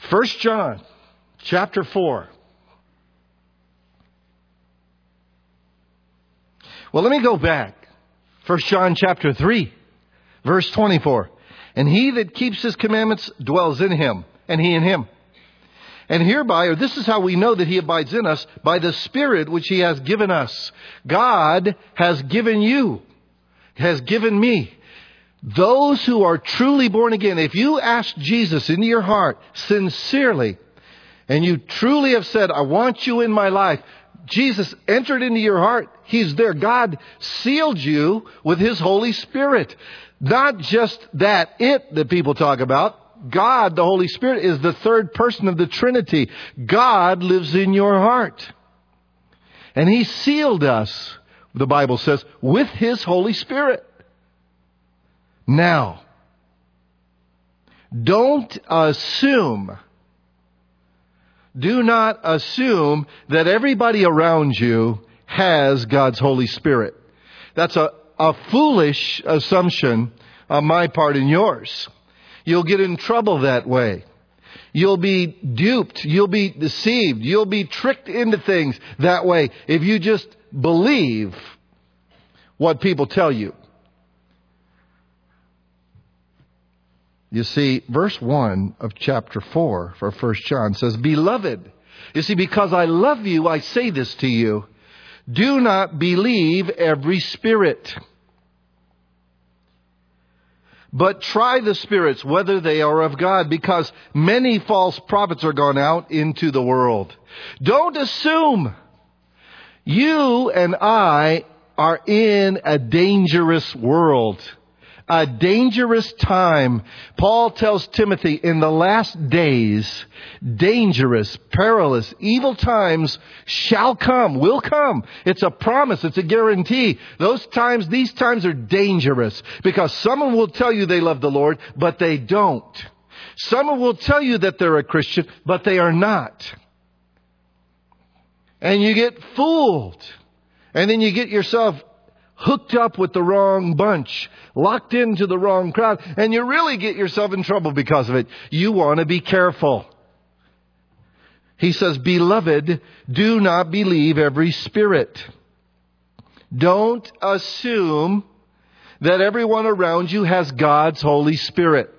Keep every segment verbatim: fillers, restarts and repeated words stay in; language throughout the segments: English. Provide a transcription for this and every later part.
First John chapter four. Well, let me go back. First John chapter three, verse twenty-four. And he that keeps his commandments dwells in him, and he in him. And hereby, or this is how we know that he abides in us, by the Spirit which he has given us. God has given you, has given me. Those who are truly born again, if you ask Jesus into your heart sincerely, and you truly have said, I want you in my life, Jesus entered into your heart. He's there. God sealed you with His Holy Spirit. Not just that it that people talk about. God, the Holy Spirit, is the third person of the Trinity. God lives in your heart. And He sealed us, the Bible says, with His Holy Spirit. Now, don't assume, do not assume that everybody around you has God's Holy Spirit. That's a, a foolish assumption on my part and yours. You'll get in trouble that way. You'll be duped. You'll be deceived. You'll be tricked into things that way if you just believe what people tell you. You see, verse one of chapter four for First John says, Beloved, you see, because I love you, I say this to you. Do not believe every spirit, but try the spirits, whether they are of God, because many false prophets are gone out into the world. Don't assume. You and I are in a dangerous world. A dangerous time. Paul tells Timothy, in the last days, dangerous, perilous, evil times shall come, will come. It's a promise. It's a guarantee. Those times, these times are dangerous because someone will tell you they love the Lord, but they don't. Someone will tell you that they're a Christian, but they are not. And you get fooled. And then you get yourself hooked up with the wrong bunch, locked into the wrong crowd, and you really get yourself in trouble because of it. You want to be careful. He says, Beloved, do not believe every spirit. Don't assume that everyone around you has God's Holy Spirit.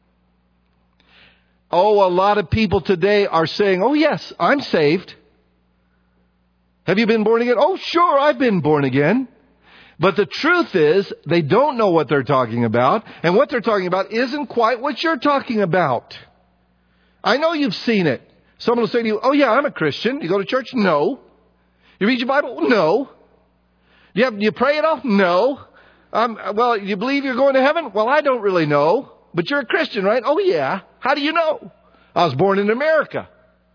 Oh, a lot of people today are saying, oh yes, I'm saved. Have you been born again? Oh, sure, I've been born again. But the truth is, they don't know what they're talking about. And what they're talking about isn't quite what you're talking about. I know you've seen it. Someone will say to you, oh yeah, I'm a Christian. You go to church? No. You read your Bible? No. You, have, you pray it off? No. Um, well, you believe you're going to heaven? Well, I don't really know. But you're a Christian, right? Oh yeah. How do you know? I was born in America.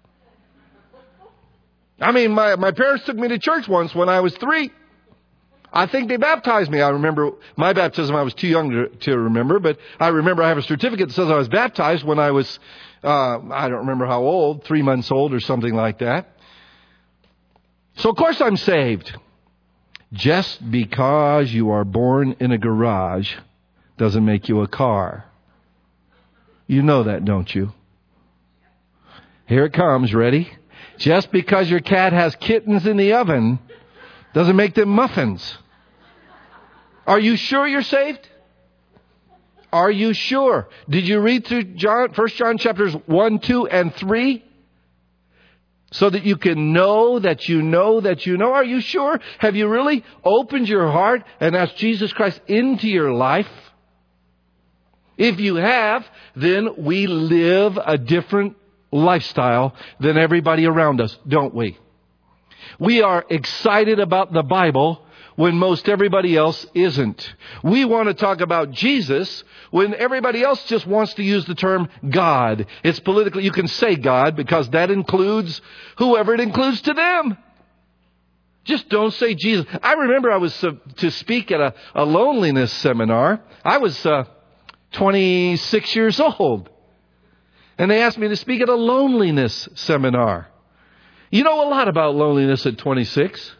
I mean, my, my parents took me to church once when I was three. I think they baptized me. I remember my baptism. I was too young to, to remember, but I remember I have a certificate that says I was baptized when I was, uh, I don't remember how old, three months old or something like that. So of course I'm saved. Just because you are born in a garage doesn't make you a car. You know that, don't you? Here it comes. Ready? Just because your cat has kittens in the oven doesn't make them muffins. Are you sure you're saved? Are you sure? Did you read through John, First John chapters one, two, and three? So that you can know that you know that you know. Are you sure? Have you really opened your heart and asked Jesus Christ into your life? If you have, then we live a different lifestyle than everybody around us, don't we? We are excited about the Bible when most everybody else isn't. We want to talk about Jesus when everybody else just wants to use the term God. It's politically, you can say God because that includes whoever it includes to them. Just don't say Jesus. I remember I was uh, to speak at a, a loneliness seminar. I was uh, twenty-six years old. And they asked me to speak at a loneliness seminar. You know a lot about loneliness at twenty-six.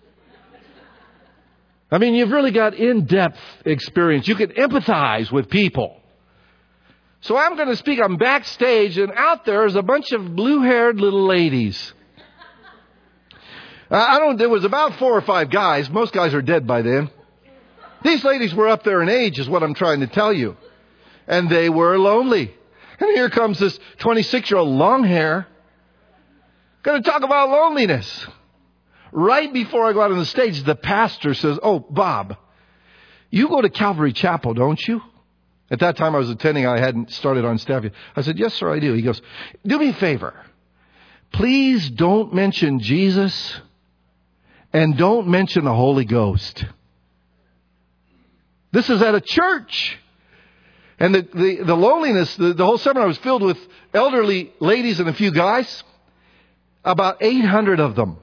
I mean, you've really got in-depth experience. You can empathize with people. So I'm going to speak. I'm backstage, and out there is a bunch of blue-haired little ladies. I don't. There was about four or five guys. Most guys are dead by then. These ladies were up there in age, is what I'm trying to tell you. And they were lonely. And here comes this twenty-six-year-old, long hair, going to talk about loneliness. Right before I go out on the stage, the pastor says, "Oh, Bob, you go to Calvary Chapel, don't you?" At that time I was attending. I hadn't started on staff yet. I said, "Yes, sir, I do." He goes, "Do me a favor. Please don't mention Jesus and don't mention the Holy Ghost. This is at a church." And the, the, the loneliness, the, the whole seminar was filled with elderly ladies and a few guys. About eight hundred of them.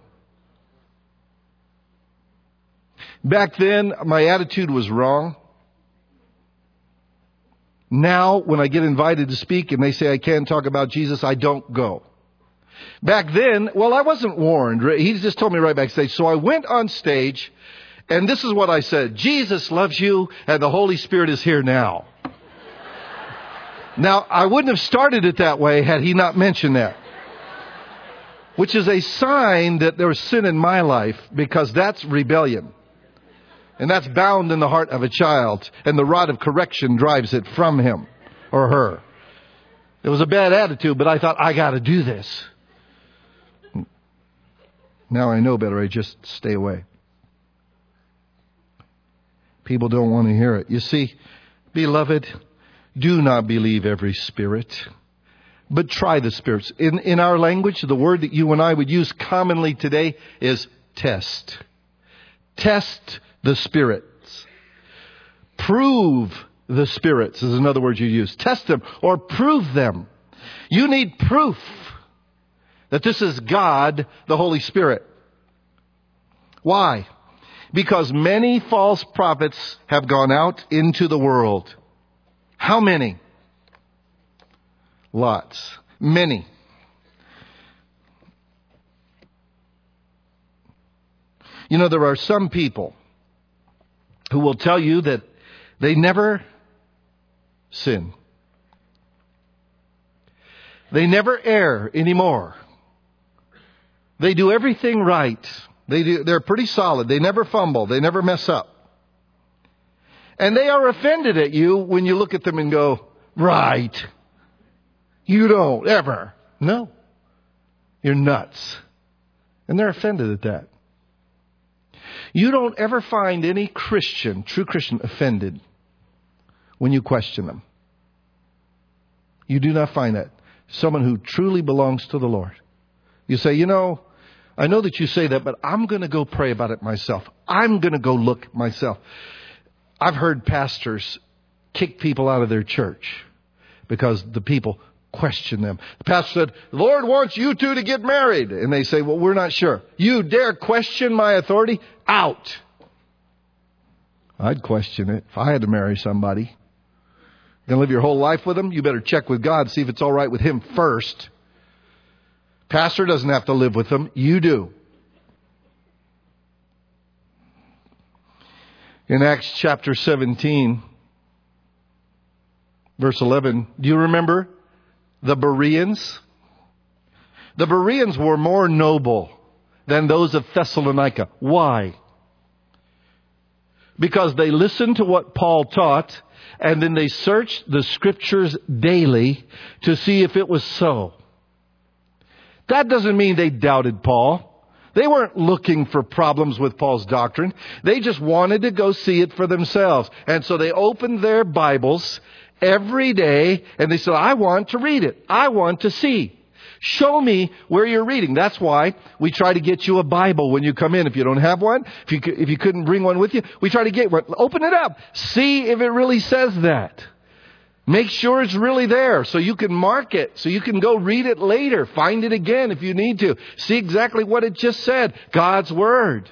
Back then, my attitude was wrong. Now, when I get invited to speak and they say I can't talk about Jesus, I don't go. Back then, well, I wasn't warned. He just told me right backstage. So I went on stage, and this is what I said. Jesus loves you, and the Holy Spirit is here now. Now, I wouldn't have started it that way had he not mentioned that. Which is a sign that there was sin in my life, because that's rebellion. And that's bound in the heart of a child, and the rod of correction drives it from him or her. It was a bad attitude, but I thought, I got to do this. Now I know better. I just stay away. People don't want to hear it. You see, beloved, do not believe every spirit, but try the spirits. In, in our language, the word that you and I would use commonly today is test. Test the spirits. Prove the spirits is another word you use. Test them or prove them. You need proof that this is God, the Holy Spirit. Why? Because many false prophets have gone out into the world. How many? Lots. Many. You know, there are some people who will tell you that they never sin. They never err anymore. They do everything right. They do, they're pretty solid. They never fumble. They never mess up. And they are offended at you when you look at them and go, right. You don't ever. No. You're nuts. And they're offended at that. You don't ever find any Christian, true Christian, offended when you question them. You do not find that. Someone who truly belongs to the Lord. You say, you know, I know that you say that, but I'm going to go pray about it myself. I'm going to go look myself. I've heard pastors kick people out of their church because the people question them. The pastor said, the Lord wants you two to get married. And they say, well, we're not sure. You dare question my authority? Out. I'd question it if I had to marry somebody. Going to live your whole life with them? You better check with God, see if it's all right with him first. Pastor doesn't have to live with them. You do. In Acts chapter seventeen, verse eleven, do you remember the Bereans? The Bereans were more noble than those of Thessalonica. Why? Because they listened to what Paul taught, and then they searched the scriptures daily to see if it was so. That doesn't mean they doubted Paul. They weren't looking for problems with Paul's doctrine. They just wanted to go see it for themselves. And so they opened their Bibles every day and they said, I want to read it. I want to see. Show me where you're reading. That's why we try to get you a Bible when you come in. If you don't have one, if you, if you couldn't bring one with you, we try to get one. Open it up. See if it really says that. Make sure it's really there so you can mark it, so you can go read it later. Find it again if you need to. See exactly what it just said. God's Word.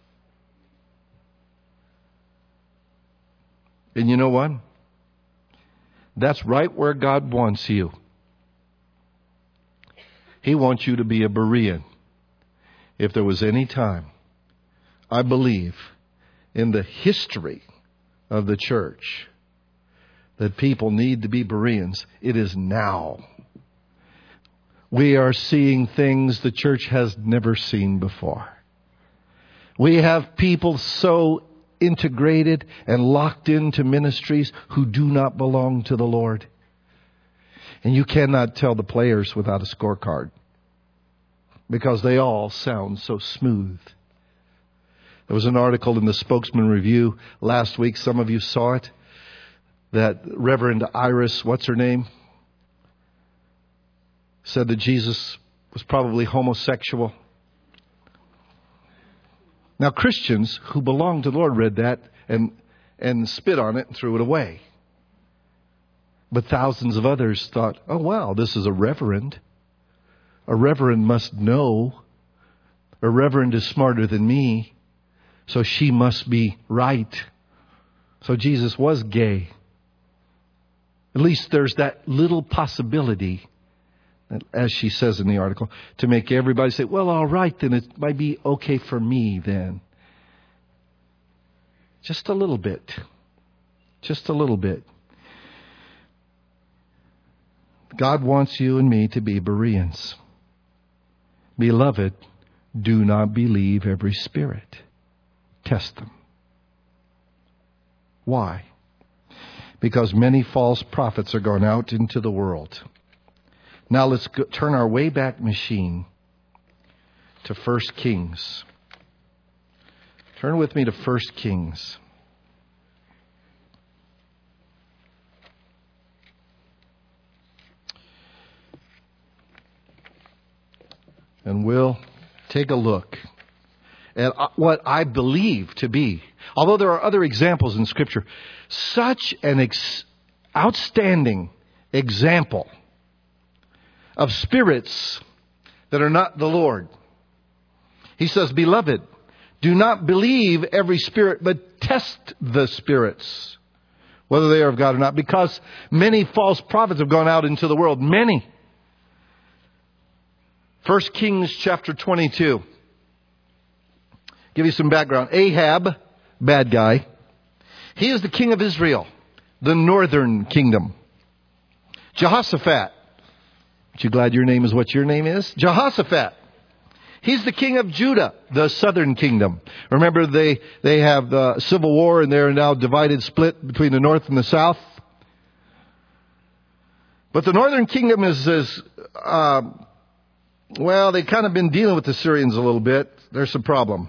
And you know what? That's right where God wants you. He wants you to be a Berean. If there was any time, I believe, in the history of the church that people need to be Bereans. It is now. We are seeing things the church has never seen before. We have people so integrated and locked into ministries who do not belong to the Lord. And you cannot tell the players without a scorecard, because they all sound so smooth. There was an article in the Spokesman Review last week. Some of you saw it. That Reverend Iris, what's her name, said that Jesus was probably homosexual. Now, Christians who belong to the Lord read that and, and spit on it and threw it away. But thousands of others thought, oh, wow, this is a reverend. A reverend must know. A reverend is smarter than me, so she must be right. So Jesus was gay. At least there's that little possibility, as she says in the article, to make everybody say, well, all right, then it might be okay for me then. Just a little bit. Just a little bit. God wants you and me to be Bereans. Beloved, do not believe every spirit. Test them. Why? Because many false prophets are gone out into the world. Now let's go, turn our Wayback Machine to First Kings. Turn with me to First Kings. And we'll take a look at what I believe to be, although there are other examples in Scripture, such an ex- outstanding example of spirits that are not the Lord. He says, beloved, do not believe every spirit, but test the spirits, whether they are of God or not, because many false prophets have gone out into the world. Many. First Kings chapter twenty-two. Give you some background. Ahab, bad guy. He is the king of Israel, the northern kingdom. Jehoshaphat. Aren't you glad your name is what your name is? Jehoshaphat. He's the king of Judah, the southern kingdom. Remember, they, they have the civil war and they're now divided, split between the north and the south. But the northern kingdom is, is uh, well, they've kind of been dealing with the Syrians a little bit. There's a problem.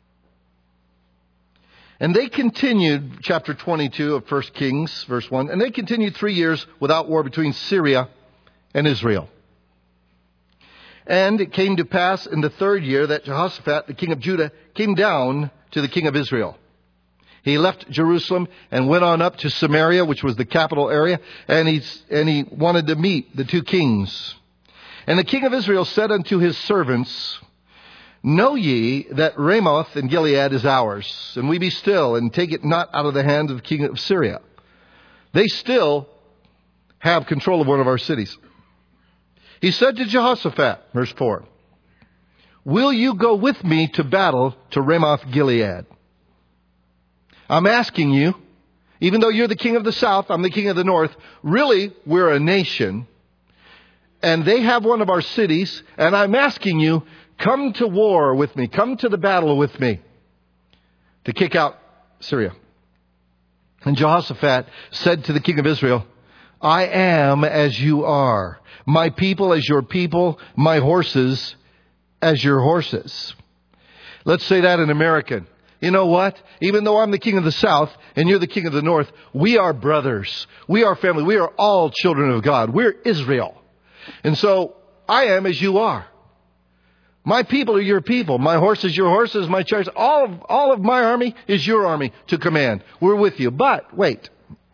And they continued, chapter twenty-two of First Kings, verse one, and they continued three years without war between Syria and Israel. And it came to pass in the third year that Jehoshaphat, the king of Judah, came down to the king of Israel. He left Jerusalem and went on up to Samaria, which was the capital area, and, he's, and he wanted to meet the two kings. And the king of Israel said unto his servants, know ye that Ramoth in Gilead is ours, and we be still, and take it not out of the hand of the king of Syria. They still have control of one of our cities. He said to Jehoshaphat, verse four, will you go with me to battle to Ramoth Gilead? I'm asking you, even though you're the king of the south, I'm the king of the north, really we're a nation, and they have one of our cities, and I'm asking you, come to war with me. Come to the battle with me to kick out Syria. And Jehoshaphat said to the king of Israel, I am as you are. My people as your people. My horses as your horses. Let's say that in American. You know what? Even though I'm the king of the south and you're the king of the north, we are brothers. We are family. We are all children of God. We're Israel. And so I am as you are. My people are your people. My horses, your horses, my chariots. All of, all of my army is your army to command. We're with you. But wait.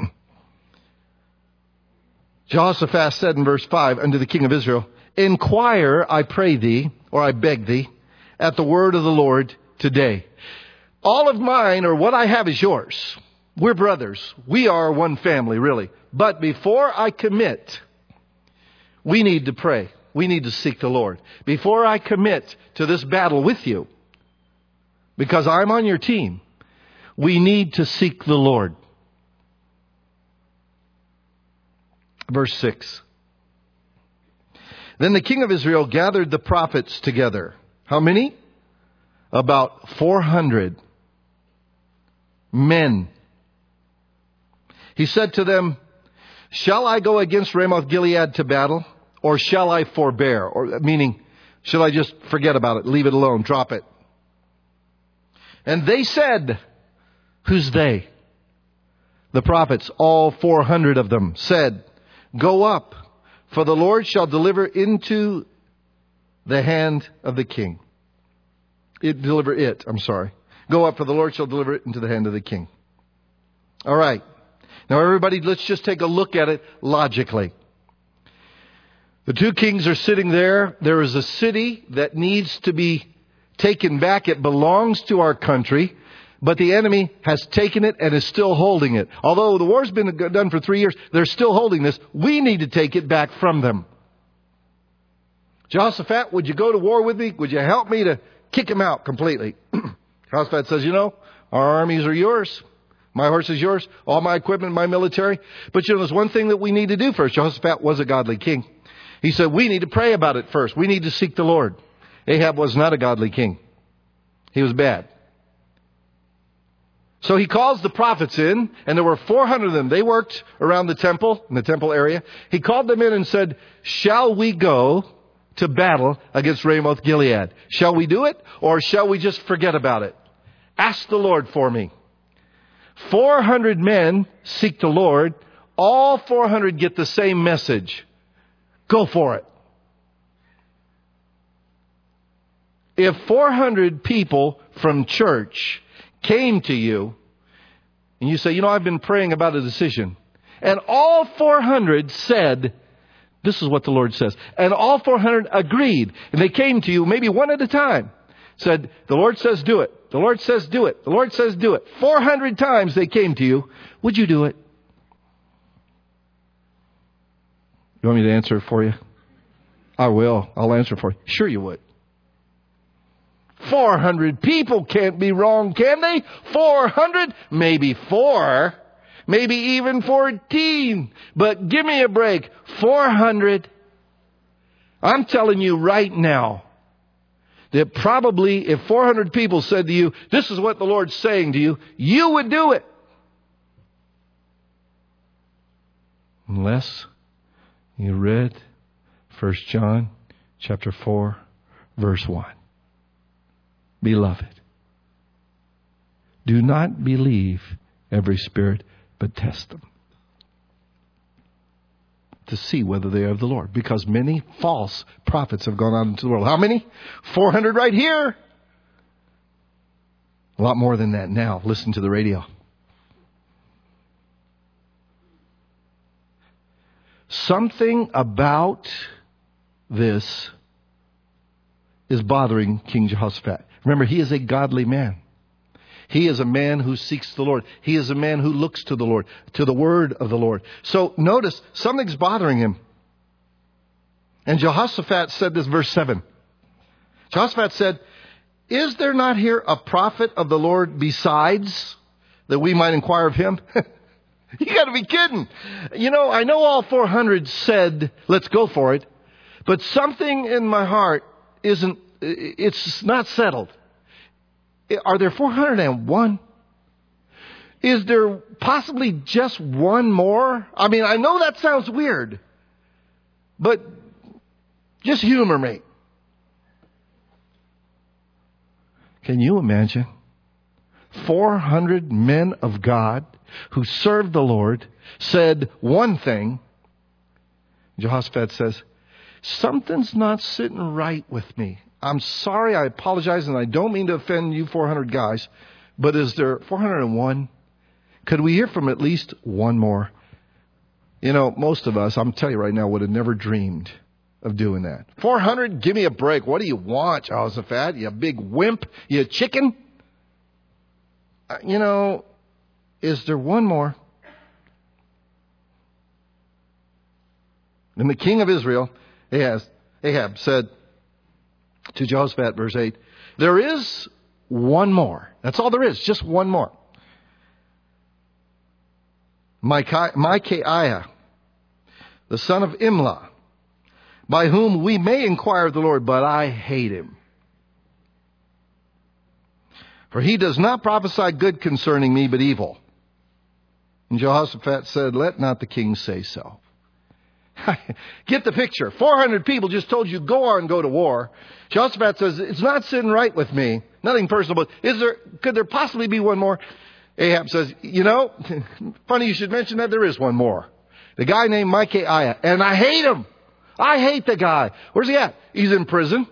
Jehoshaphat said in verse five unto the king of Israel, inquire, I pray thee, or I beg thee, at the word of the Lord today. All of mine, or what I have, is yours. We're brothers. We are one family, really. But before I commit, we need to pray. We need to seek the Lord. Before I commit to this battle with you, because I'm on your team, we need to seek the Lord. Verse six. Then the king of Israel gathered the prophets together. How many? About four hundred men. He said to them, shall I go against Ramoth Gilead to battle, or shall I forbear? Or meaning, shall I just forget about it, leave it alone, drop it? And they said, who's they? The prophets, all four hundred of them, said, go up, for the Lord shall deliver into the hand of the king. It, deliver it, I'm sorry. Go up, for the Lord shall deliver it into the hand of the king. All right. Now everybody, let's just take a look at it logically. The two kings are sitting there. There is a city that needs to be taken back. It belongs to our country, but the enemy has taken it and is still holding it. Although the war's been done for three years, they're still holding this. We need to take it back from them. Jehoshaphat, would you go to war with me? Would you help me to kick him out completely? Jehoshaphat says, you know, our armies are yours. My horse is yours. All my equipment, my military. But you know, there's one thing that we need to do first. Jehoshaphat was a godly king. He said, we need to pray about it first. We need to seek the Lord. Ahab was not a godly king. He was bad. So he calls the prophets in, and there were four hundred of them. They worked around the temple, in the temple area. He called them in and said, shall we go to battle against Ramoth Gilead? Shall we do it, or shall we just forget about it? Ask the Lord for me. four hundred men seek the Lord. All four hundred get the same message. Go for it. If four hundred people from church came to you and you say, you know, I've been praying about a decision, and all four hundred said, this is what the Lord says, and all four hundred agreed, and they came to you maybe one at a time, said, the Lord says do it. The Lord says do it. The Lord says do it. four hundred times they came to you. Would you do it? You want me to answer it for you? I will. I'll answer for you. Sure you would. four hundred people can't be wrong, can they? four hundred? Maybe four. Maybe even fourteen. But give me a break. four hundred. I'm telling you right now that probably if four hundred people said to you, this is what the Lord's saying to you, you would do it. Unless you read First John chapter four, verse one. Beloved, do not believe every spirit, but test them to see whether they are of the Lord. Because many false prophets have gone out into the world. How many? four hundred right here. A lot more than that now. Listen to the radio. Something about this is bothering King Jehoshaphat. Remember, he is a godly man. He is a man who seeks the Lord. He is a man who looks to the Lord, to the word of the Lord. So notice, something's bothering him. And Jehoshaphat said this, verse seven. Jehoshaphat said, is there not here a prophet of the Lord besides, that we might inquire of him? You got to be kidding. You know, I know all four hundred said, let's go for it. But something in my heart isn't, it's not settled. Are there four hundred one? Is there possibly just one more? I mean, I know that sounds weird, but just humor me. Can you imagine four hundred men of God who served the Lord said one thing? Jehoshaphat says, something's not sitting right with me. I'm sorry, I apologize, and I don't mean to offend you four hundred guys, but is there four hundred one? Could we hear from at least one more? You know, most of us, I'm telling you right now, would have never dreamed of doing that. four hundred? Give me a break. What do you want, Jehoshaphat? You big wimp? You chicken? Uh, you know, is there one more? And the king of Israel, Ahab, Ahab said to Jehoshaphat, verse eight, there is one more. That's all there is, just one more. Micaiah, the son of Imlah, by whom we may inquire of the Lord, but I hate him. For he does not prophesy good concerning me, but evil. And Jehoshaphat said, let not the king say so. Get the picture. four hundred people just told you, go on, go to war. Jehoshaphat says, it's not sitting right with me. Nothing personal, but is there, could there possibly be one more? Ahab says, you know, funny you should mention that, there is one more. The guy named Micaiah, and I hate him. I hate the guy. Where's he at? He's in prison.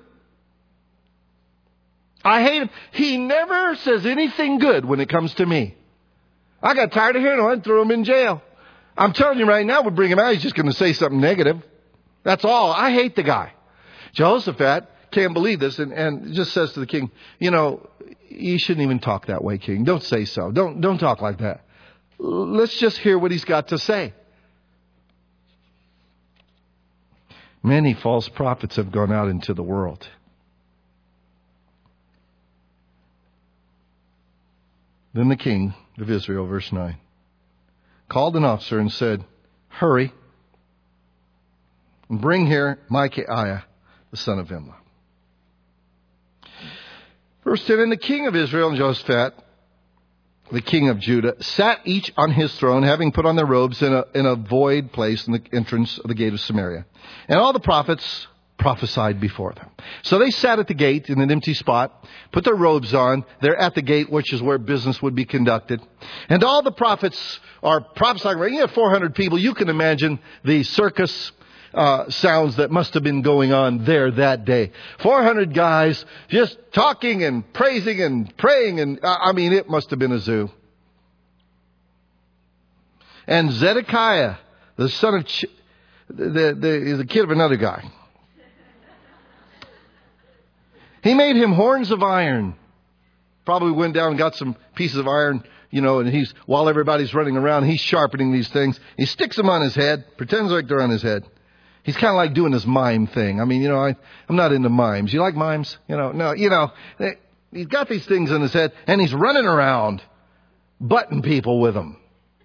I hate him. He never says anything good when it comes to me. I got tired of hearing him. I'd throw him in jail. I'm telling you right now, we'll bring him out. He's just going to say something negative. That's all. I hate the guy. Jehoshaphat can't believe this and, and just says to the king, you know, you shouldn't even talk that way, king. Don't say so. Don't, don't talk like that. Let's just hear what he's got to say. Many false prophets have gone out into the world. Then the king of Israel, verse nine, called an officer and said, hurry and bring here Micaiah, the son of Imlah. Verse ten, and the king of Israel and Jehoshaphat, the king of Judah, sat each on his throne, having put on their robes in a, in a void place in the entrance of the gate of Samaria. And all the prophets prophesied before them. So they sat at the gate in an empty spot, put their robes on. They're at the gate, which is where business would be conducted. And all the prophets are prophesying. You have four hundred people. You can imagine the circus uh, sounds that must have been going on there that day. four hundred guys just talking and praising and praying. And uh, I mean, it must have been a zoo. And Zedekiah, the son of, Ch- the, the, is the kid of another guy. He made him horns of iron. Probably went down and got some pieces of iron, you know, and he's, while everybody's running around, he's sharpening these things. He sticks them on his head, pretends like they're on his head. He's kind of like doing this mime thing. I mean, you know, I, I'm not into mimes. You like mimes? You know, no, you know, he's got these things on his head and he's running around, butting people with them.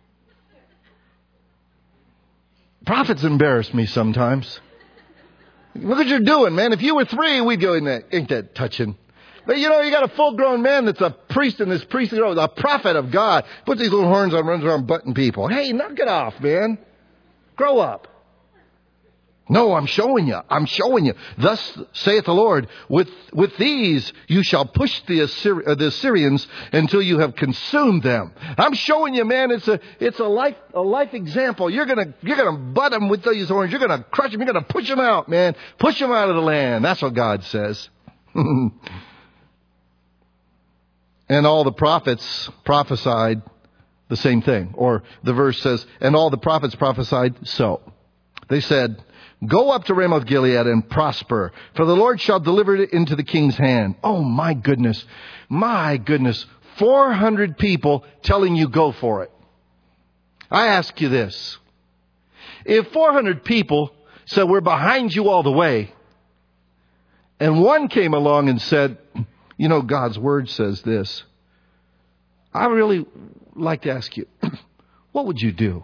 Prophets embarrass me sometimes. Look what you're doing, man. If you were three, we'd go, ain't that touching? But you know, you got a full-grown man that's a priest in this priest, a prophet of God. Puts these little horns on, runs around butting people. Hey, knock it off, man. Grow up. No, I'm showing you. I'm showing you. Thus saith the Lord, with, with these you shall push the, Assyri- uh, the Assyrians until you have consumed them. I'm showing you, man. It's a, it's a life, a life example. You're gonna, you're gonna butt them with these horns. You're gonna crush them. You're gonna push them out, man. Push them out of the land. That's what God says. And all the prophets prophesied the same thing. Or the verse says, and all the prophets prophesied so. They said, go up to Ramoth Gilead and prosper, for the Lord shall deliver it into the king's hand. Oh, my goodness. My goodness. four hundred people telling you go for it. I ask you this. If four hundred people said, we're behind you all the way, and one came along and said, you know, God's word says this, I really like to ask you, what would you do?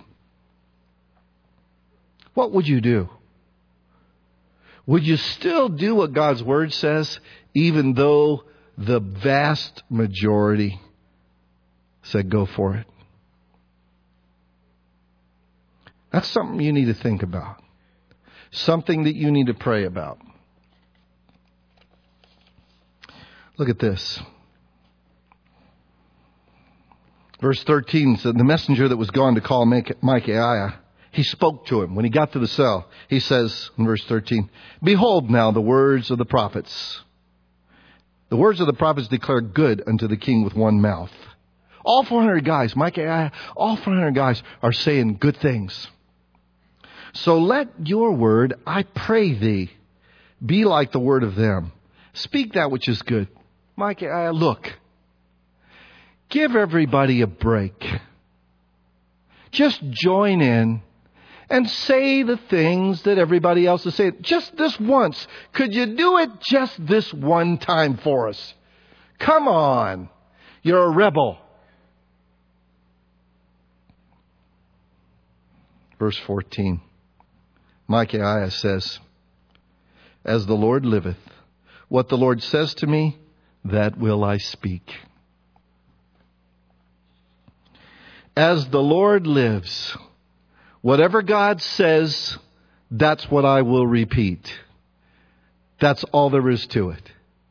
What would you do? Would you still do what God's word says, even though the vast majority said go for it? That's something you need to think about. Something that you need to pray about. Look at this. Verse thirteen said, the messenger that was gone to call Micaiah, he spoke to him. When he got to the cell, he says in verse thirteen, behold now the words of the prophets. The words of the prophets declare good unto the king with one mouth. All four hundred guys, Micaiah, all four hundred guys are saying good things. So let your word, I pray thee, be like the word of them. Speak that which is good. Micaiah, look, give everybody a break. Just join in and say the things that everybody else is saying. Just this once. Could you do it just this one time for us? Come on. You're a rebel. Verse fourteen. Micaiah says, as the Lord liveth, what the Lord says to me, that will I speak. As the Lord lives, whatever God says, that's what I will repeat. That's all there is to it.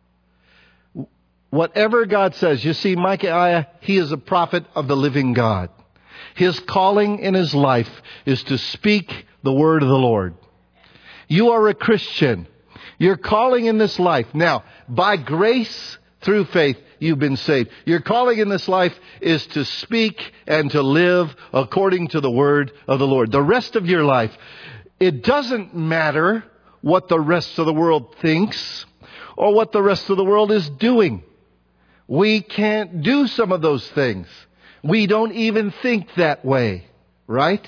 Whatever God says. You see, Micaiah, he is a prophet of the living God. His calling in his life is to speak the word of the Lord. You are a Christian. Your calling in this life. Now, by grace through faith, you've been saved. Your calling in this life is to speak and to live according to the word of the Lord. The rest of your life, it doesn't matter what the rest of the world thinks or what the rest of the world is doing. We can't do some of those things. We don't even think that way, right?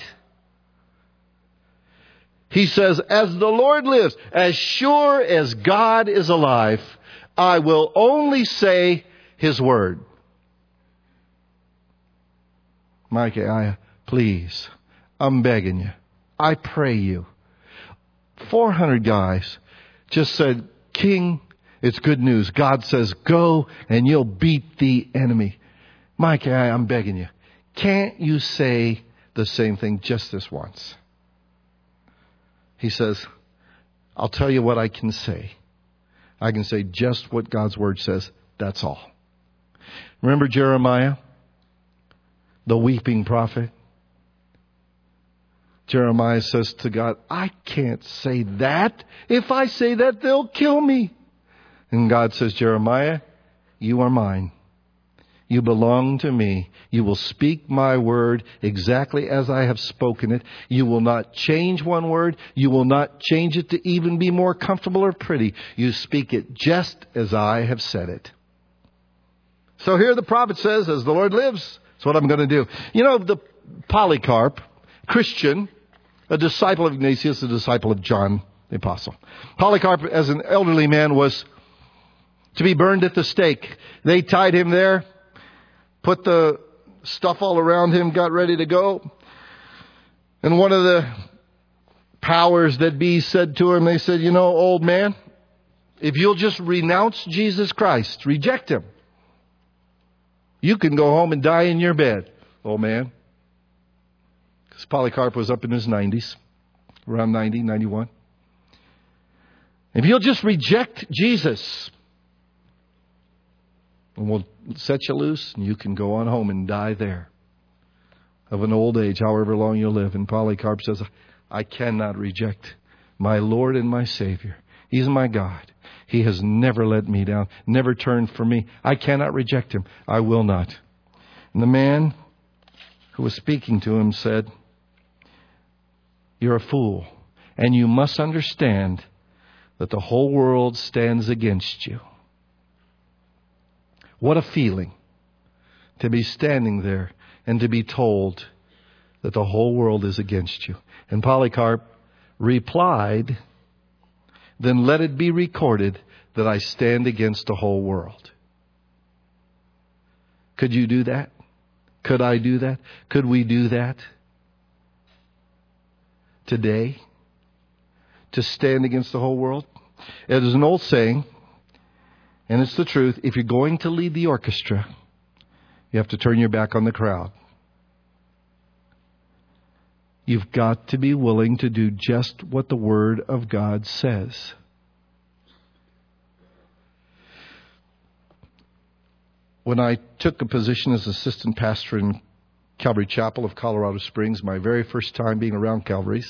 He says, as the Lord lives, as sure as God is alive, I will only say His word. Micaiah, please, I'm begging you. I pray you. four hundred guys just said, King, it's good news. God says, go and you'll beat the enemy. Micaiah, I'm begging you. Can't you say the same thing just this once? He says, I'll tell you what I can say. I can say just what God's word says. That's all. Remember Jeremiah, the weeping prophet? Jeremiah says to God, I can't say that. If I say that, they'll kill me. And God says, Jeremiah, you are mine. You belong to me. You will speak my word exactly as I have spoken it. You will not change one word. You will not change it to even be more comfortable or pretty. You speak it just as I have said it. So here the prophet says, as the Lord lives, that's what I'm going to do. You know, the Polycarp, Christian, a disciple of Ignatius, a disciple of John the Apostle. Polycarp, as an elderly man, was to be burned at the stake. They tied him there, put the stuff all around him, got ready to go. And one of the powers that be said to him, they said, you know, old man, if you'll just renounce Jesus Christ, reject Him, you can go home and die in your bed, old man. Because Polycarp was up in his nineties, around ninety, ninety-one. If you'll just reject Jesus, and we'll set you loose, and you can go on home and die there of an old age, however long you'll live. And Polycarp says, I cannot reject my Lord and my Savior. He's my God. He has never let me down, never turned from me. I cannot reject Him. I will not. And the man who was speaking to him said, you're a fool, and you must understand that the whole world stands against you. What a feeling to be standing there and to be told that the whole world is against you. And Polycarp replied, then let it be recorded that I stand against the whole world. Could you do that? Could I do that? Could we do that today? To stand against the whole world? It is an old saying, and it's the truth. If you're going to lead the orchestra, you have to turn your back on the crowd. You've got to be willing to do just what the Word of God says. When I took a position as assistant pastor in Calvary Chapel of Colorado Springs, my very first time being around Calvary's,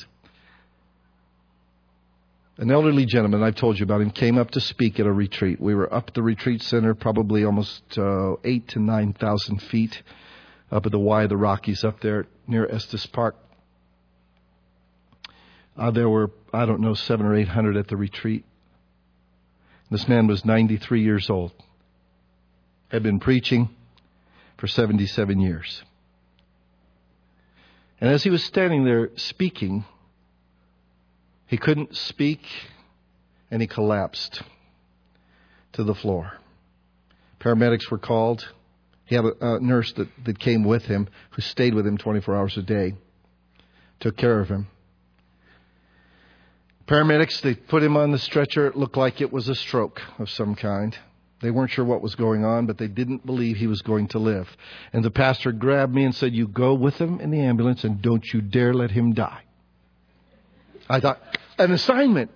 an elderly gentleman, I've told you about him, came up to speak at a retreat. We were up at the retreat center, probably almost uh, eight to nine thousand feet up at the Y of the Rockies, up there near Estes Park. Uh, there were, I don't know, seven or eight hundred at the retreat. This man was ninety-three years old. Had been preaching for seventy-seven years. And as he was standing there speaking, he couldn't speak, and he collapsed to the floor. Paramedics were called. He had a, a nurse that, that came with him, who stayed with him twenty-four hours a day, took care of him. Paramedics, they put him on the stretcher. It looked like it was a stroke of some kind. They weren't sure what was going on, but they didn't believe he was going to live. And the pastor grabbed me and said, you go with him in the ambulance and don't you dare let him die. I thought, an assignment.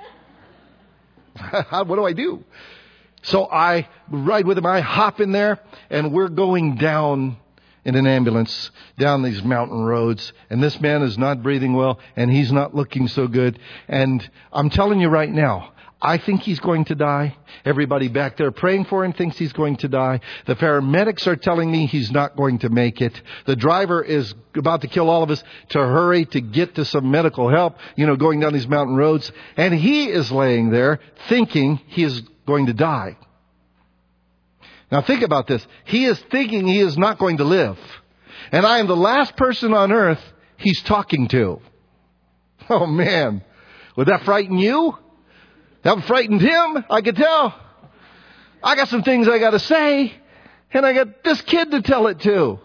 What do I do? So I ride with him. I hop in there and we're going down in an ambulance down these mountain roads. And this man is not breathing well and he's not looking so good. And I'm telling you right now, I think he's going to die. Everybody back there praying for him thinks he's going to die. The paramedics are telling me he's not going to make it. The driver is about to kill all of us to hurry to get to some medical help, you know, going down these mountain roads. And he is laying there thinking he is going to die. Now think about this. He is thinking he is not going to live. And I am the last person on earth he's talking to. Oh man, would that frighten you? That frightened him, I could tell. I got some things I got to say, and I got this kid to tell it to.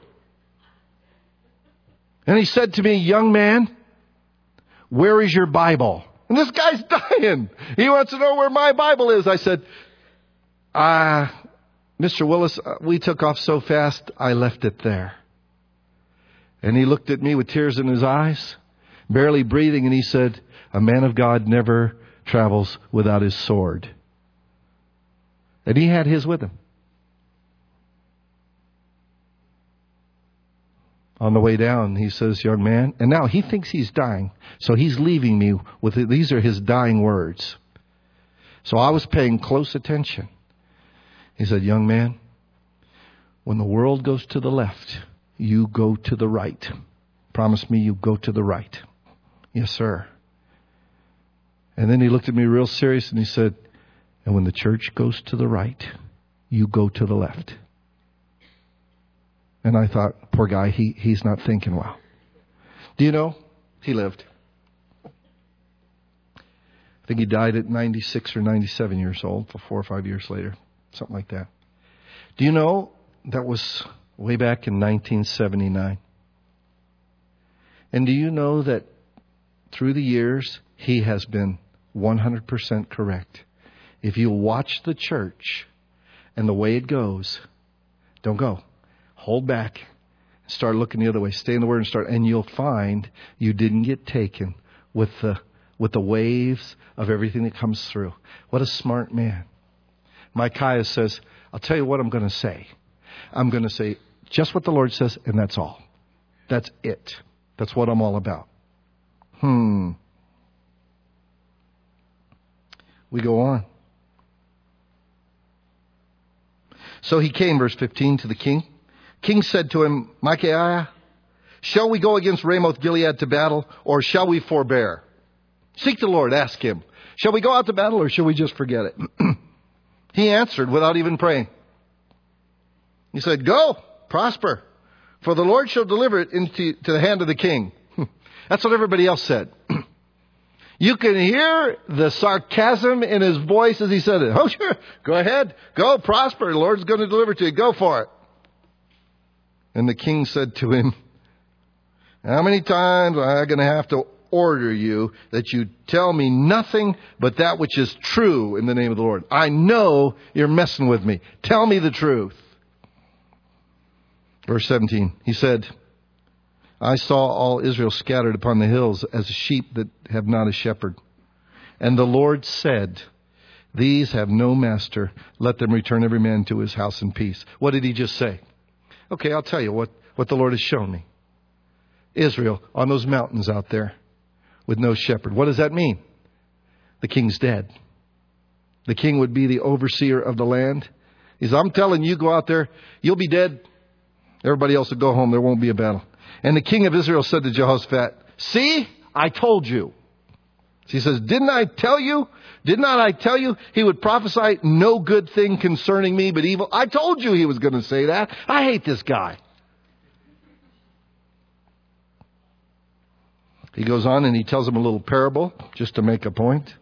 And he said to me, young man, where is your Bible? And this guy's dying. He wants to know where my Bible is. I said, ah, uh, Mister Willis, we took off so fast, I left it there. And he looked at me with tears in his eyes, barely breathing, and he said, a man of God never travels without his sword. And he had his with him. On the way down, he says, young man, and now he thinks he's dying. So he's leaving me with, these are his dying words. So I was paying close attention. He said, young man, when the world goes to the left, you go to the right. Promise me you go to the right. Yes, sir. And then he looked at me real serious and he said, and when the church goes to the right, you go to the left. And I thought, poor guy, he, he's not thinking well. Do you know? He lived. I think he died at ninety-six or ninety-seven years old, four or five years later. Something like that. Do you know that was way back in nineteen seventy-nine? And do you know that through the years, he has been one hundred percent correct. If you watch the church and the way it goes, don't go. Hold back. Start looking the other way. Stay in the Word and start, and you'll find you didn't get taken with the with the waves of everything that comes through. What a smart man. Micaiah says, I'll tell you what I'm going to say. I'm going to say just what the Lord says, and that's all. That's it. That's what I'm all about. Hmm. We go on. So he came, verse fifteen, to the king. King said to him, Micaiah, shall we go against Ramoth Gilead to battle, or shall we forbear? Seek the Lord, ask him. Shall we go out to battle, or shall we just forget it? He answered without even praying. He said, go, prosper, for the Lord shall deliver it into to the hand of the king. That's what everybody else said. You can hear the sarcasm in his voice as he said it. Oh, sure. Go ahead. Go, prosper. The Lord's going to deliver it to you. Go for it. And the king said to him, how many times am I going to have to order you that you tell me nothing but that which is true in the name of the Lord? I know you're messing with me. Tell me the truth. Verse seventeen, he said, I saw all Israel scattered upon the hills as sheep that have not a shepherd. And the Lord said, these have no master. Let them return every man to his house in peace. What did he just say? Okay, I'll tell you what, what the Lord has shown me. Israel on those mountains out there with no shepherd. What does that mean? The king's dead. The king would be the overseer of the land. He says, I'm telling you, go out there. You'll be dead. Everybody else will go home. There won't be a battle. And the king of Israel said to Jehoshaphat, see, I told you. He says, didn't I tell you? Did not I tell you he would prophesy no good thing concerning me, but evil? I told you he was going to say that. I hate this guy. He goes on and he tells him a little parable just to make a point.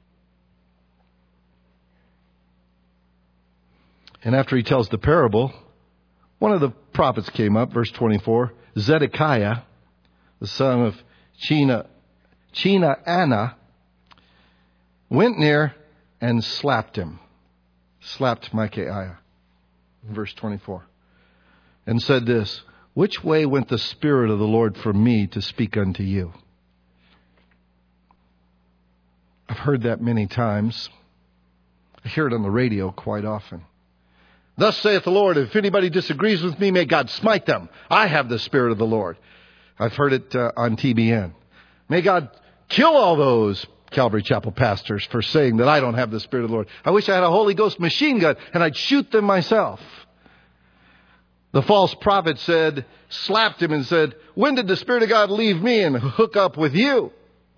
And after he tells the parable, one of the prophets came up, verse twenty-four, Zedekiah, the son of Chena, Chena Anna, went near and slapped him. Slapped Micaiah. Verse twenty-four. And said this, which way went the Spirit of the Lord from me to speak unto you? I've heard that many times. I hear it on the radio quite often. Thus saith the Lord, if anybody disagrees with me, may God smite them. I have the Spirit of the Lord. I've heard it uh, on T B N. May God kill all those Calvary Chapel pastors for saying that I don't have the Spirit of the Lord. I wish I had a Holy Ghost machine gun and I'd shoot them myself. The false prophet said, slapped him and said, when did the Spirit of God leave me and hook up with you?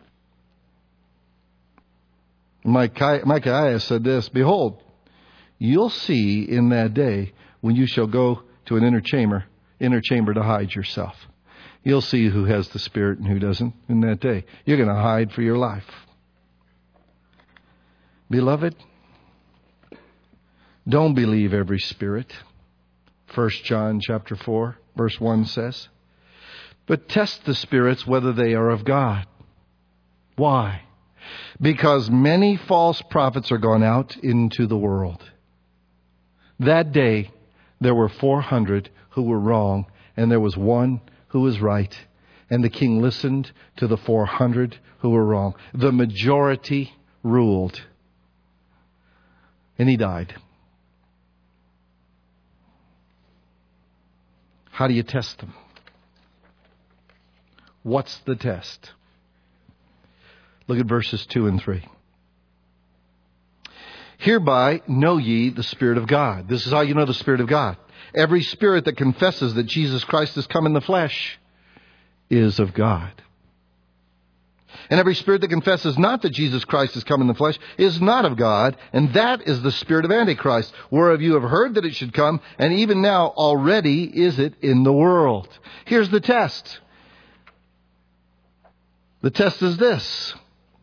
Micaiah said this, behold, you'll see in that day when you shall go to an inner chamber, inner chamber to hide yourself. You'll see who has the Spirit and who doesn't in that day. You're going to hide for your life. Beloved, don't believe every spirit. First John chapter four, verse one says, but test the spirits whether they are of God. Why? Because many false prophets are gone out into the world. That day, there were four hundred who were wrong, and there was one who was right. And the king listened to the four hundred who were wrong. The majority ruled. And he died. How do you test them? What's the test? Look at verses two and three. Hereby know ye the Spirit of God. This is how you know the Spirit of God. Every spirit that confesses that Jesus Christ has come in the flesh is of God. And every spirit that confesses not that Jesus Christ has come in the flesh is not of God, and that is the spirit of Antichrist, whereof you have heard that it should come, and even now already is it in the world. Here's the test. The test is this.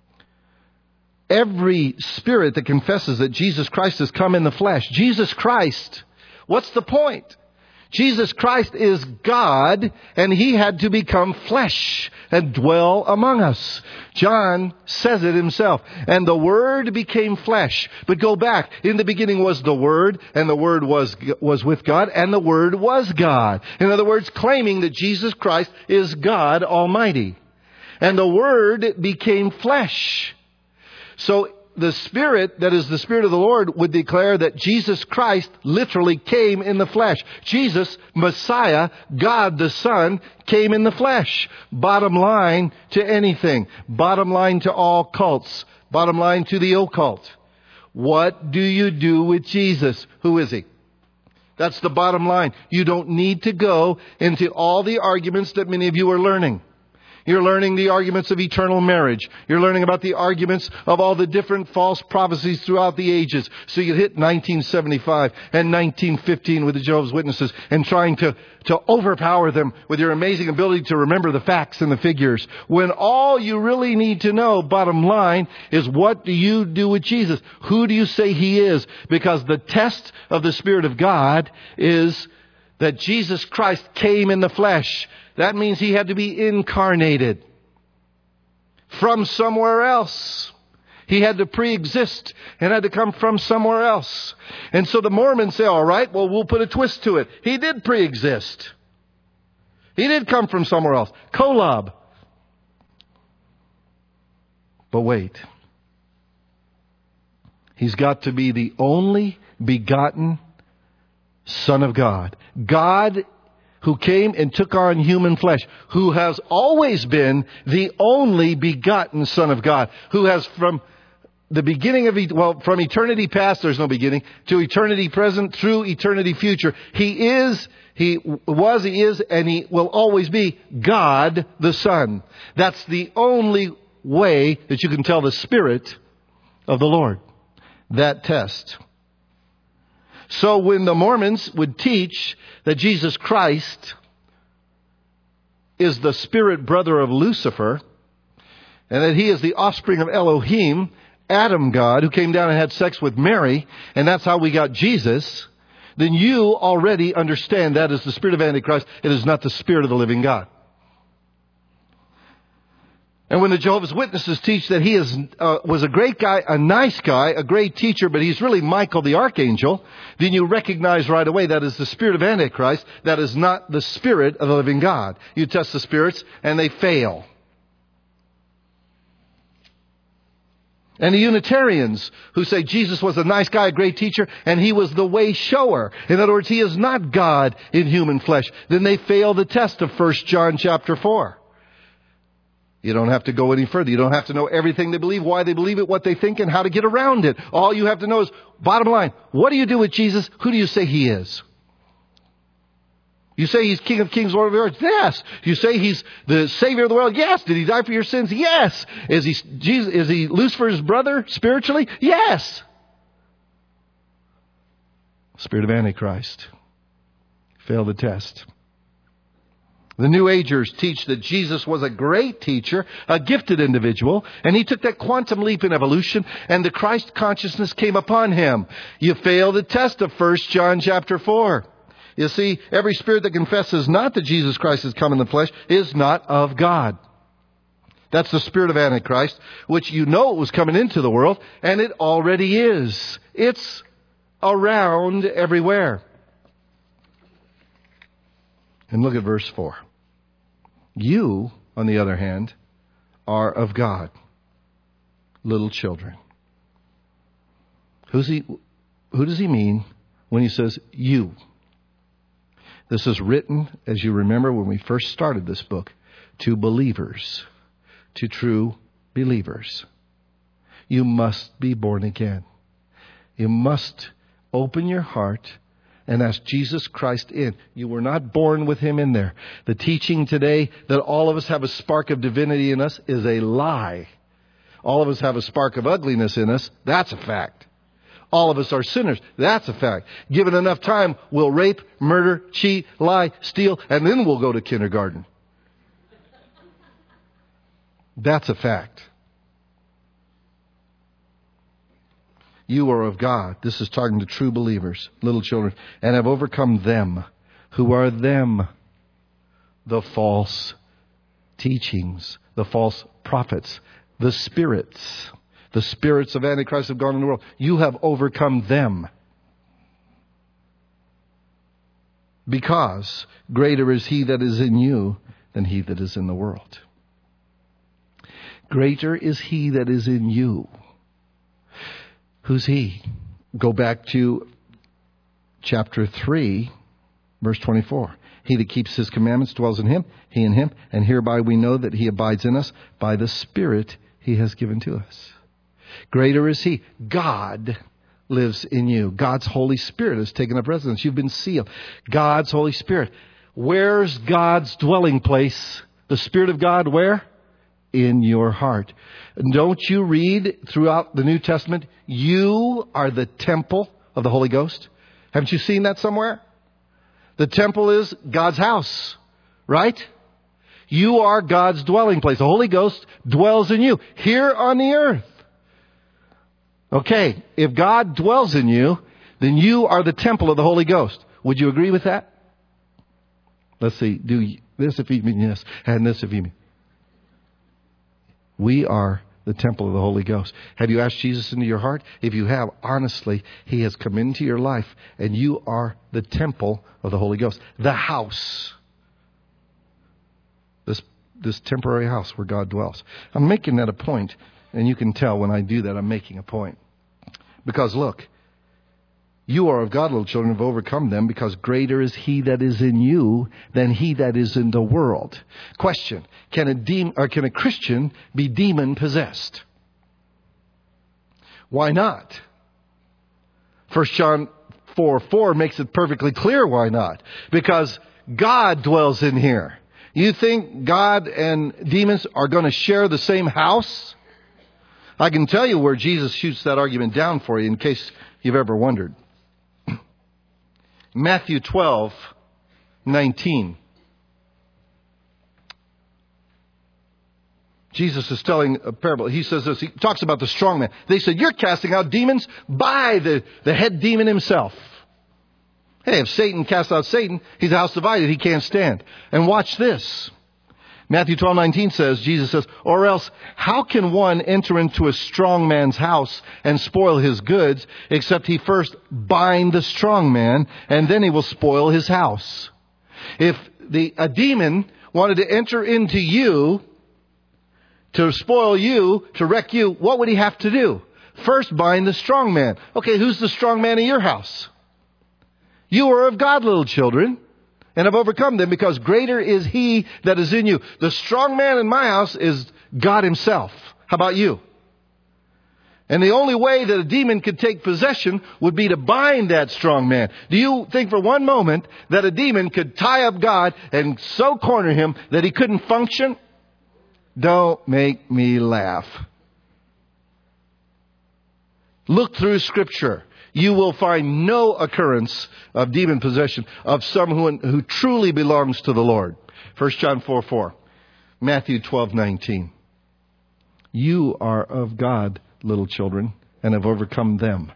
Every spirit that confesses that Jesus Christ has come in the flesh, Jesus Christ, what's the point? Jesus Christ is God, and He had to become flesh and dwell among us. John says it himself. And the Word became flesh. But go back. In the beginning was the Word, and the Word was, was with God, and the Word was God. In other words, claiming that Jesus Christ is God Almighty. And the Word became flesh. So the Spirit, that is the Spirit of the Lord, would declare that Jesus Christ literally came in the flesh. Jesus, Messiah, God the Son, came in the flesh. Bottom line to anything. Bottom line to all cults. Bottom line to the occult. What do you do with Jesus? Who is He? That's the bottom line. You don't need to go into all the arguments that many of you are learning. You're learning the arguments of eternal marriage. You're learning about the arguments of all the different false prophecies throughout the ages. So you hit nineteen seventy-five and nineteen fifteen with the Jehovah's Witnesses and trying to, to overpower them with your amazing ability to remember the facts and the figures. When all you really need to know, bottom line, is what do you do with Jesus? Who do you say He is? Because the test of the Spirit of God is that Jesus Christ came in the flesh. That means He had to be incarnated from somewhere else. He had to pre-exist and had to come from somewhere else. And so the Mormons say, all right, well, we'll put a twist to it. He did pre-exist. He did come from somewhere else. Kolob. But wait. He's got to be the only begotten Son of God. God who came and took on human flesh, who has always been the only begotten Son of God, who has from the beginning of, well, from eternity past, there's no beginning, to eternity present, through eternity future. He is, He was, He is, and He will always be God the Son. That's the only way that you can tell the Spirit of the Lord. That test. So when the Mormons would teach that Jesus Christ is the spirit brother of Lucifer, and that He is the offspring of Elohim, Adam God, who came down and had sex with Mary, and that's how we got Jesus, then you already understand that is the spirit of Antichrist. It is not the Spirit of the living God. And when the Jehovah's Witnesses teach that he is uh, was a great guy, a nice guy, a great teacher, but he's really Michael the Archangel, then you recognize right away that is the spirit of Antichrist. That is not the spirit of the living God. You test the spirits and they fail. And the Unitarians who say Jesus was a nice guy, a great teacher, and he was the way shower. In other words, he is not God in human flesh. Then they fail the test of First John chapter four. You don't have to go any further. You don't have to know everything they believe, why they believe it, what they think, and how to get around it. All you have to know is, bottom line, what do you do with Jesus? Who do you say he is? You say he's King of Kings, Lord of Lords? Yes. You say he's the Savior of the world? Yes. Did he die for your sins? Yes. Is he Jesus? Is he Lucifer's brother spiritually? Yes. Spirit of Antichrist. Fail the test. The New Agers teach that Jesus was a great teacher, a gifted individual, and he took that quantum leap in evolution, and the Christ consciousness came upon him. You fail the test of First John chapter four. You see, every spirit that confesses not that Jesus Christ has come in the flesh is not of God. That's the spirit of Antichrist, which you know it was coming into the world, and it already is. It's around everywhere. And look at verse four. You, on the other hand, are of God, little children. Who's he, who does he mean when he says you? This is written, as you remember when we first started this book, to believers, to true believers. You must be born again. You must open your heart and ask Jesus Christ in. You were not born with him in there. The teaching today that all of us have a spark of divinity in us is a lie. All of us have a spark of ugliness in us. That's a fact. All of us are sinners. That's a fact. Given enough time, we'll rape, murder, cheat, lie, steal, and then we'll go to kindergarten. That's a fact. You are of God. This is talking to true believers, little children, and have overcome them. Who are them? The false teachings, the false prophets, the spirits. The spirits of Antichrist have gone in the world. You have overcome them. Because greater is he that is in you than he that is in the world. Greater is he that is in you. Who's he? Go back to chapter three, verse twenty-four. He that keeps his commandments dwells in him, he in him, and hereby we know that he abides in us by the Spirit he has given to us. Greater is he. God lives in you. God's Holy Spirit has taken up residence. You've been sealed. God's Holy Spirit. Where's God's dwelling place? The Spirit of God where? In your heart. Don't you read throughout the New Testament, you are the temple of the Holy Ghost? Haven't you seen that somewhere? The temple is God's house, right? You are God's dwelling place. The Holy Ghost dwells in you here on the earth. Okay, if God dwells in you, then you are the temple of the Holy Ghost. Would you agree with that? Let's see. Do this if you mean yes, and this if you mean. We are the temple of the Holy Ghost. Have you asked Jesus into your heart? If you have, honestly, he has come into your life, and you are the temple of the Holy Ghost. The house. This, this temporary house where God dwells. I'm making that a point, and you can tell when I do that I'm making a point. Because look, you are of God, little children, have overcome them, because greater is he that is in you than he that is in the world. Question, can a demon, or can a Christian be demon possessed? Why not? First John four four makes it perfectly clear why not. Because God dwells in here. You think God and demons are going to share the same house? I can tell you where Jesus shoots that argument down for you in case you've ever wondered. Matthew twelve nineteen. Jesus is telling a parable. He says this. He talks about the strong man. They said, you're casting out demons by the, the head demon himself. Hey, if Satan casts out Satan, he's a house divided. He can't stand. And watch this. Matthew twelve nineteen says, Jesus says, or else how can one enter into a strong man's house and spoil his goods, except he first bind the strong man, and then he will spoil his house? If the a demon wanted to enter into you, to spoil you, to wreck you, what would he have to do? First bind the strong man. Okay, who's the strong man in your house? You are of God, little children, and have overcome them, because greater is He that is in you. The strong man in my house is God Himself. How about you? And the only way that a demon could take possession would be to bind that strong man. Do you think for one moment that a demon could tie up God and so corner Him that He couldn't function? Don't make me laugh. Look through Scripture. You will find no occurrence of demon possession of someone who, who truly belongs to the Lord. First John four four. Matthew twelve nineteen. You are of God, little children, and have overcome them,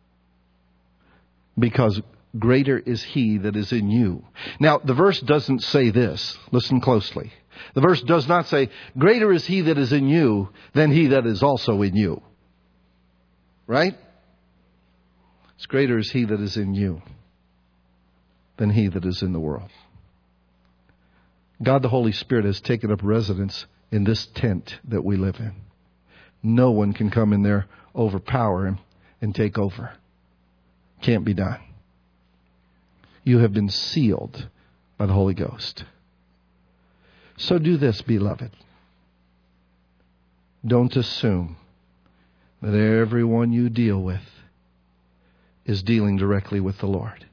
because greater is He that is in you. Now, the verse doesn't say this. Listen closely. The verse does not say, greater is He that is in you than he that is also in you. Right? It's greater is He that is in you than he that is in the world. God the Holy Spirit has taken up residence in this tent that we live in. No one can come in there, overpower Him, and take over. Can't be done. You have been sealed by the Holy Ghost. So do this, beloved. Don't assume that everyone you deal with is dealing directly with the Lord.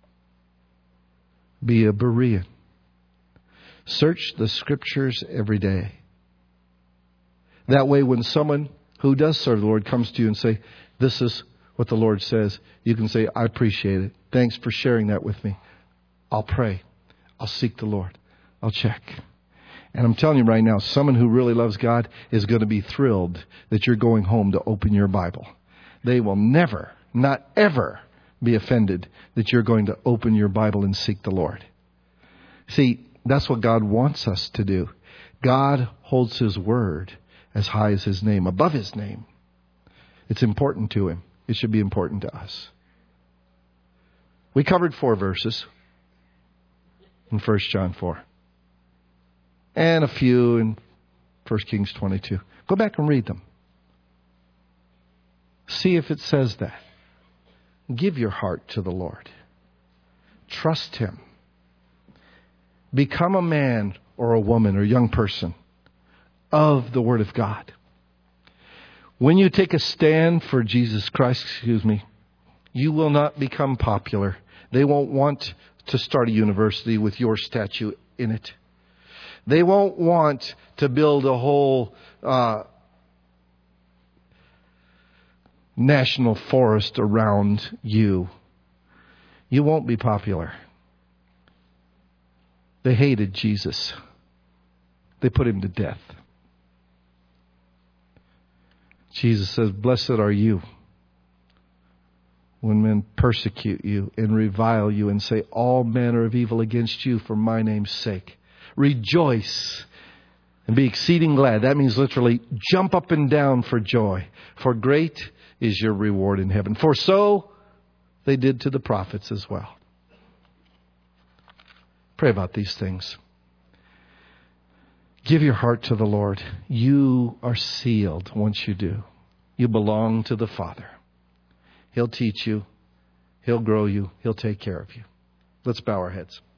Be a Berean. Search the Scriptures every day. That way, when someone who does serve the Lord comes to you and say, this is what the Lord says, you can say, I appreciate it. Thanks for sharing that with me. I'll pray. I'll seek the Lord. I'll check. And I'm telling you right now, someone who really loves God is going to be thrilled that you're going home to open your Bible. They will never, not ever, be offended that you're going to open your Bible and seek the Lord. See, that's what God wants us to do. God holds His word as high as His name, above His name. It's important to Him. It should be important to us. We covered four verses in First John four. And a few in First Kings twenty-two. Go back and read them. See if it says that. Give your heart to the Lord. Trust Him. Become a man or a woman or young person of the Word of God. When you take a stand for Jesus Christ, excuse me, you will not become popular. They won't want to start a university with your statue in it. They won't want to build a whole uh, national forest around you. You won't be popular. They hated Jesus. They put Him to death. Jesus says, blessed are you when men persecute you and revile you and say all manner of evil against you for my name's sake. Rejoice and be exceeding glad. That means literally jump up and down for joy. For great is your reward in heaven. For so they did to the prophets as well. Pray about these things. Give your heart to the Lord. You are sealed once you do. You belong to the Father. He'll teach you. He'll grow you. He'll take care of you. Let's bow our heads.